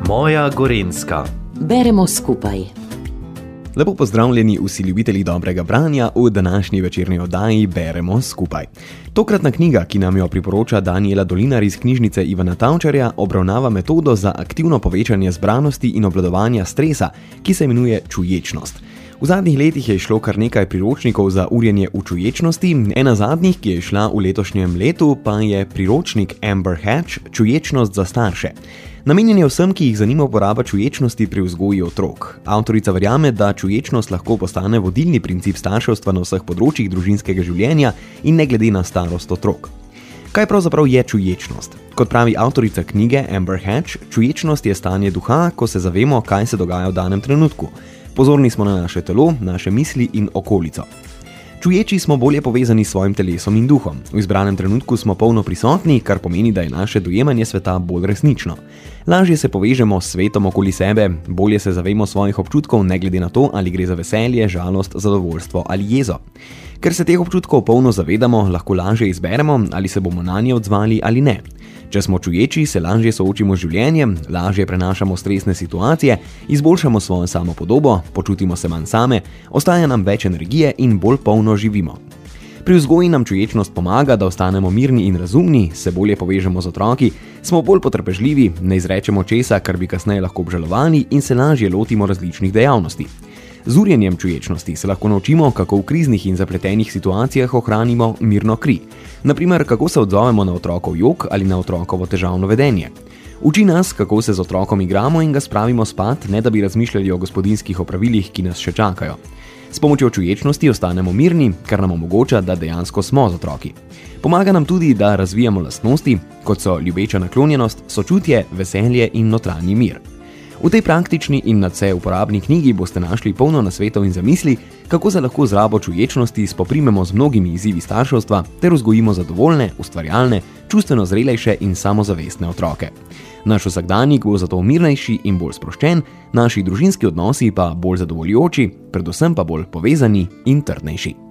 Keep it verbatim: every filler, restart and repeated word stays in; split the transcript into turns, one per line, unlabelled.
Moja Gorenjska.
Beremo skupaj.
Lepo pozdravljeni vsi ljubitelji dobrega branja v današnji večerni oddaji Beremo skupaj. Tokratna knjiga, ki nam jo priporoča Danijela Dolinar iz knjižnice Ivana Tavčarja, obravnava metodo za aktivno povečanje zbranosti in obvladovanja stresa, ki se imenuje čuječnost. V zadnjih letih je šlo kar nekaj priročnikov za urjenje v čuječnosti, ena zadnjih, ki je šla v letošnjem letu, pa je priročnik Amber Hatch Čuječnost za starše. Namenjen je vsem, ki jih zanima uporaba čuječnosti pri vzgoji otrok. Avtorica verjame, da čuječnost lahko postane vodilni princip starševstva na vseh področjih družinskega življenja in ne glede na starost otrok. Kaj pravzaprav je čuječnost? Kot pravi avtorica knjige Amber Hatch, čuječnost je stanje duha, ko se zavemo, kaj se dogaja v danem trenutku. Pozorni smo na naše telo, naše misli in okolico. Čuječi smo bolje povezani s svojim telesom in duhom. V izbranem trenutku smo polno prisotni, kar pomeni, da je naše dojemanje sveta bolj resnično. Lažje se povežemo s svetom okoli sebe, bolje se zavemo svojih občutkov, ne glede na to, ali gre za veselje, žalost, zadovoljstvo ali jezo. Ker se teh občutkov polno zavedamo, lahko lažje izberemo, ali se bomo nanje odzvali ali ne. Če smo čuječi, se lažje soočimo z življenjem, lažje prenašamo stresne situacije, izboljšamo svojo samopodobo, počutimo se manj same, ostaja nam več energije in bolj polno živimo. Pri vzgoji nam čuječnost pomaga, da ostanemo mirni in razumni, se bolje povežemo z otroki, smo bolj potrpežljivi, ne izrečemo česa, kar bi kasneje lahko obžalovali in se lažje lotimo različnih dejavnosti. Z urjenjem čuječnosti se lahko naučimo, kako v kriznih in zapletenih situacijah ohranimo mirno kri. Naprimer, kako se odzovemo na otrokov jok ali na otrokovo težavno vedenje. Uči nas, kako se z otrokom igramo in ga spravimo spat, ne da bi razmišljali o gospodinjskih opravilih, ki nas še čakajo. S pomočjo čuječnosti ostanemo mirni, kar nam omogoča, da dejansko smo z otroki. Pomaga nam tudi, da razvijamo lastnosti, kot so ljubeča naklonjenost, sočutje, veselje in notranji mir. V tej praktični in nadvse uporabni knjigi boste našli polno nasvetov in zamisli, kako se lahko z rabo čuječnosti spoprimemo z mnogimi izzivi starševstva ter vzgojimo zadovoljne, ustvarjalne, čustveno zrelejše in samozavestne otroke. Naš vsakdanjik bo zato mirnejši in bolj sproščen, naši družinski odnosi pa bolj zadovoljujoči, predvsem pa bolj povezani in trdnejši.